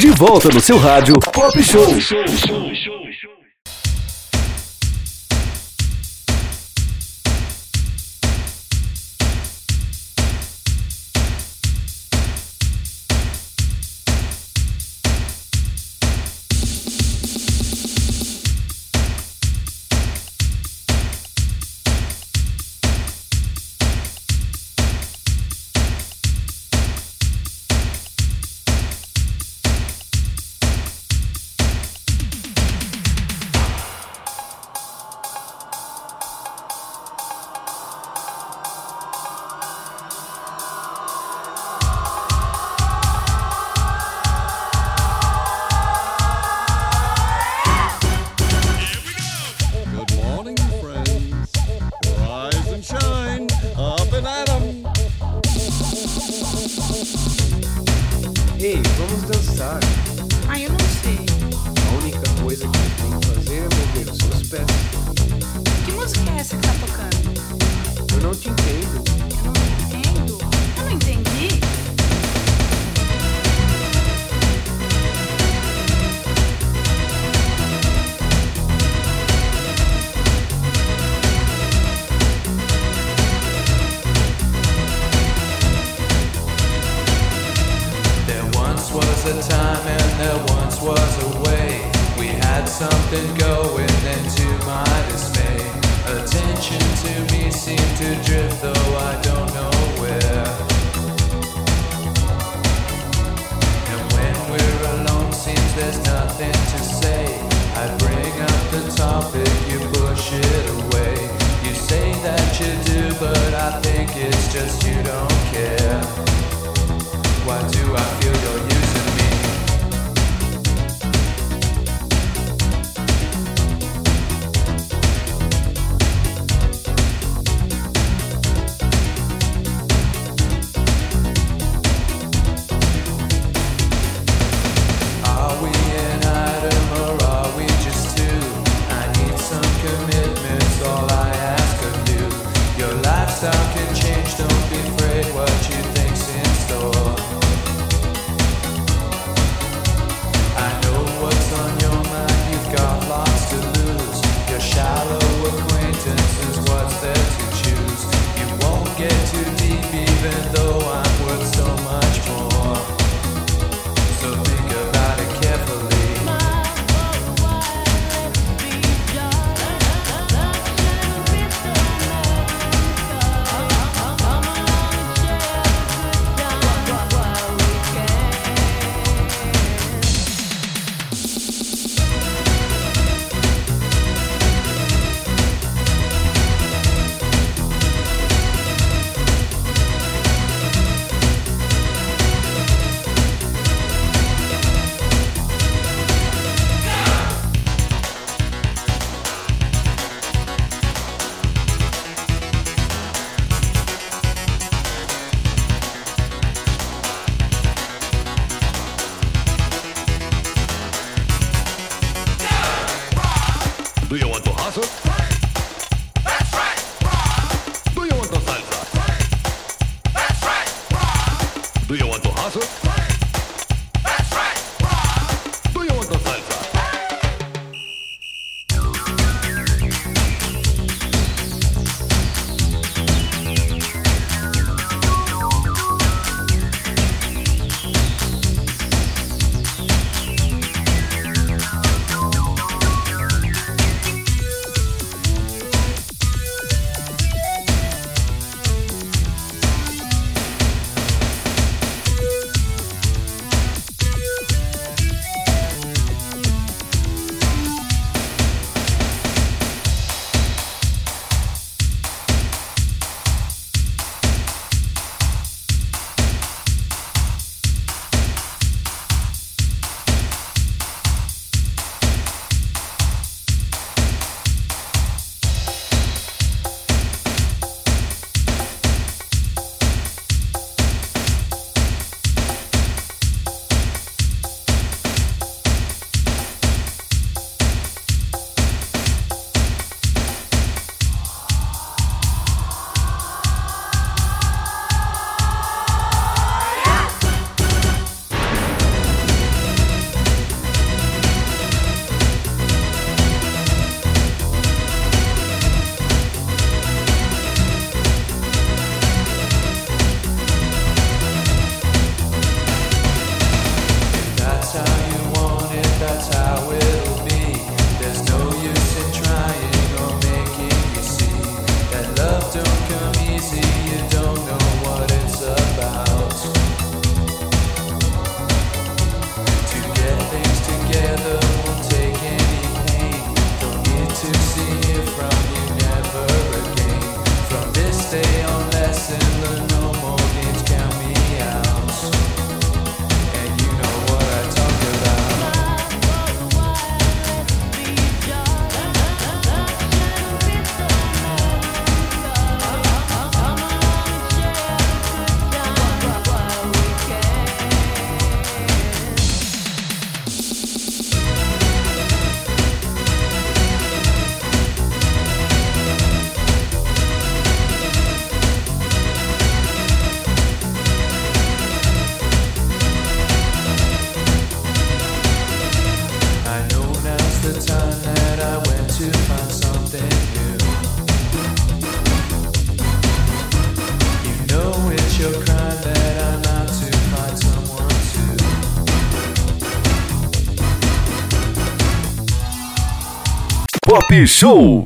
De volta no seu rádio Pop Show. Ei, vamos dançar. Ah, eu não sei. A única coisa que você tem que fazer é mover os seus pés. Que música é essa que tá tocando? Eu não te entendo. Eu não entendo. Eu não entendi. Was a time and there once was a way. We had something going, and to my dismay, attention to me seemed to drift, though I don't know where. And when we're alone, seems there's nothing to say. I bring up the topic, you push it away. You say that you do, but I think it's just you don't care. Why do I feel you're using me? Are we an item or are we just two? I need some commitments, all I ask of you. Your lifestyle can change, don't be afraid what you think's in store. What's on your mind? You've got lots to lose. Your shallow acquaintance is what's there to choose. You won't get too deep even though I'm worth so much more. So think about it carefully. Pop Show.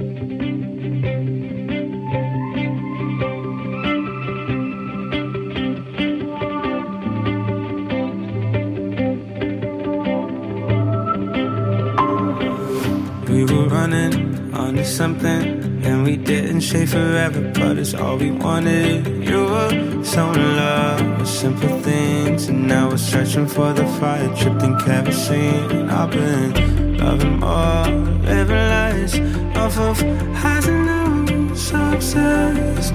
We were running onto something, and we didn't stay forever, but it's all we wanted. You were so in love with simple things, and now we're searching for the fire, tripped in kerosene. I've been loving more, living lies off of highs and lows, so obsessed.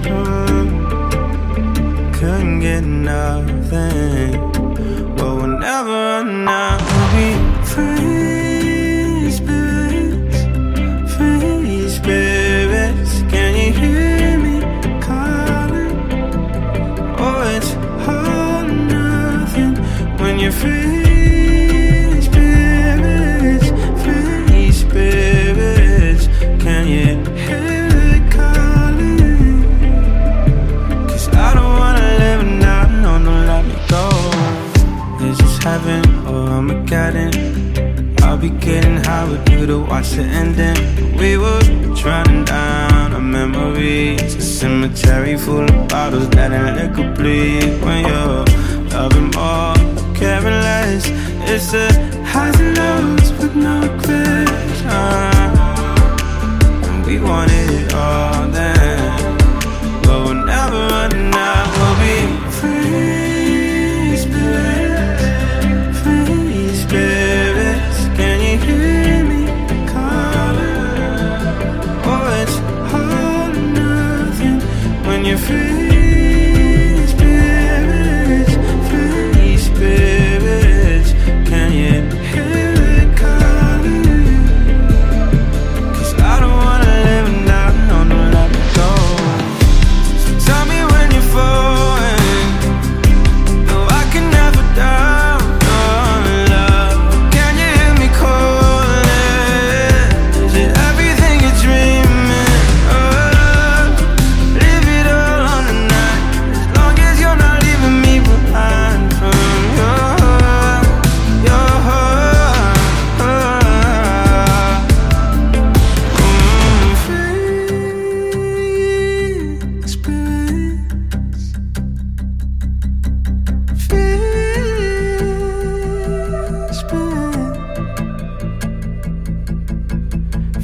Couldn't get nothing. Well, we'll never run out. We'll be free spirits, free spirits. Can you hear me calling? Oh, it's all or nothing when you're free spirits, free spirits. Can you hear it calling? 'Cause I don't wanna live now, no, don't let me go. Is this heaven or Armageddon? I'll be getting high with you to watch the ending. We were drowning down our memories, a cemetery full of bottles letting liquor bleed. When you're loving more, caring less, it's the highs and lows with no regrets. And we wanted it all then, but we'll never run out. We'll be free spirits, free spirits. Can you hear me calling? Oh, it's all or nothing when you're free spirits, free spirits. Can you hear it calling? 'Cause I don't wanna live now, no, don't let me go. So tell me when you're falling. No, I can never doubt your love. Can you hear me calling? Is it everything you're dreaming of? Live it all on the night, as long as you're not leaving me behind from your heart. Free spirits, free spirit,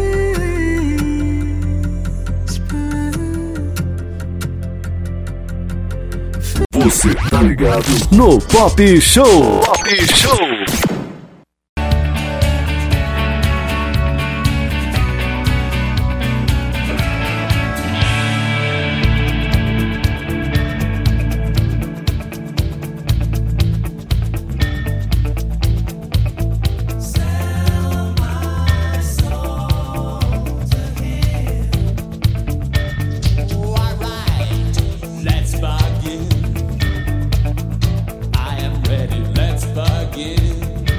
free spirit. Você tá ligado no Pop Show. Pop Show. Let's begin. I am ready. Let's begin.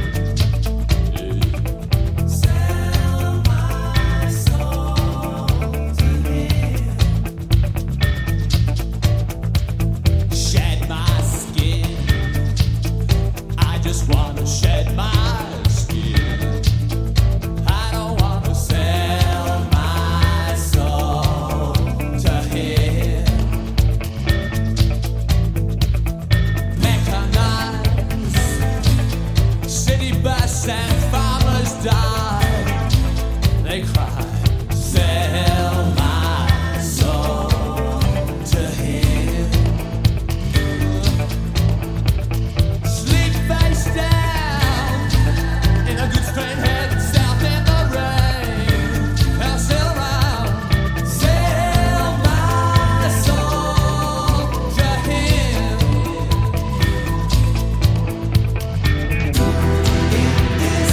Sell my soul to Him. Shed my skin. I just wanna shed my skin. I don't wanna sell my soul to Him. Mechanized city bus and farmers die. They cry, sell my soul to Him. Sleep face down in a good straight head south in the rain. I'll sail around, sell my soul to Him. In this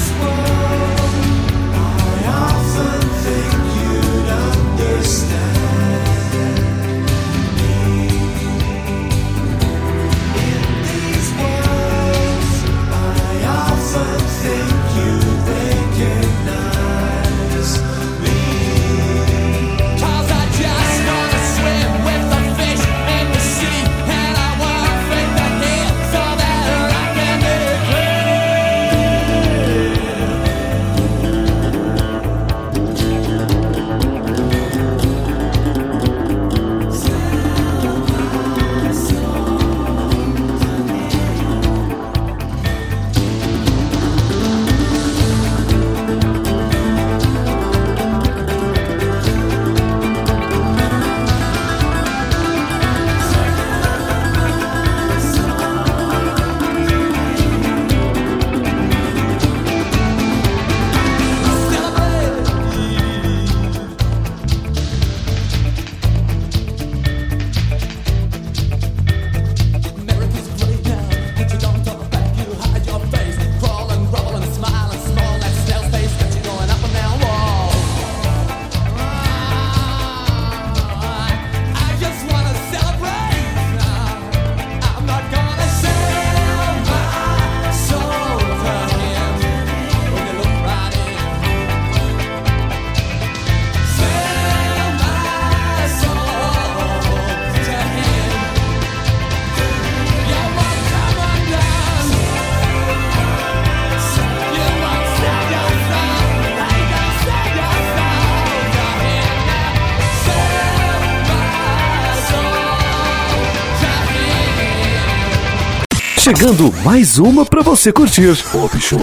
chegando mais uma pra você curtir. Pop Show.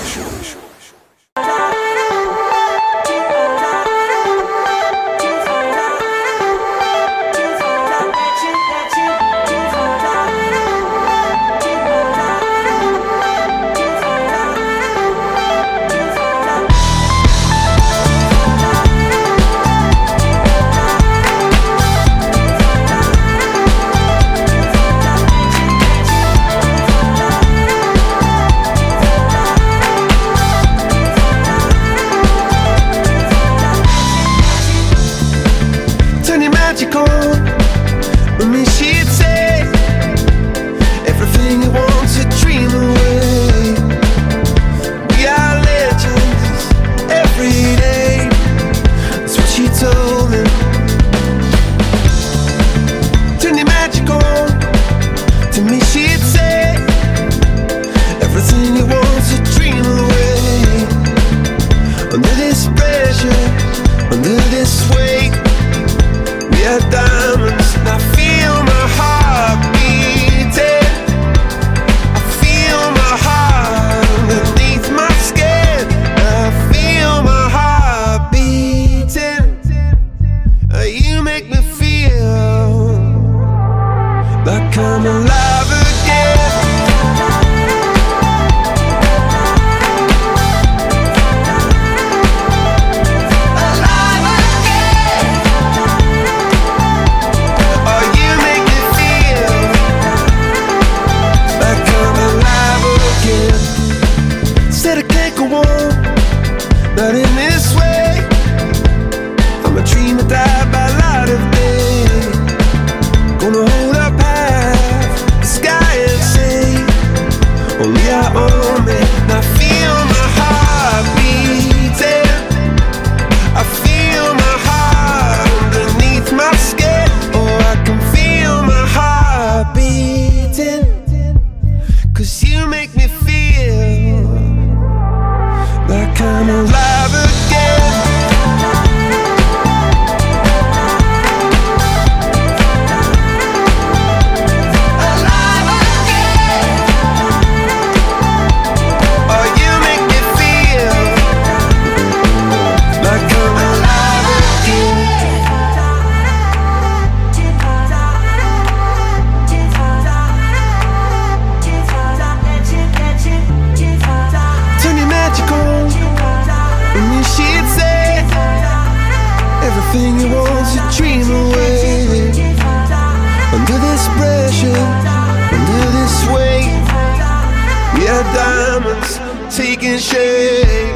Taking shape,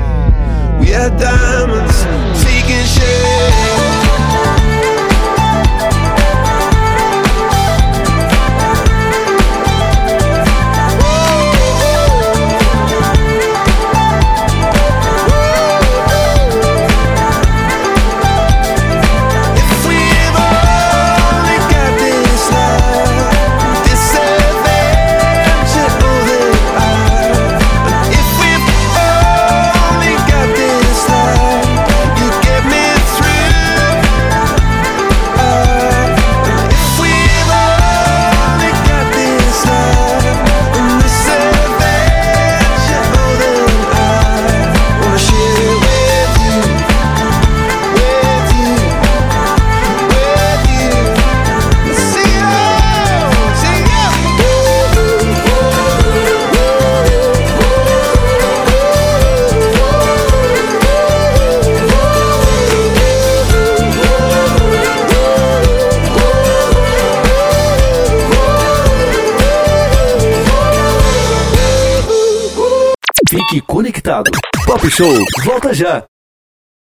we are diamonds taking shape. Fique conectado. Pop Show volta já.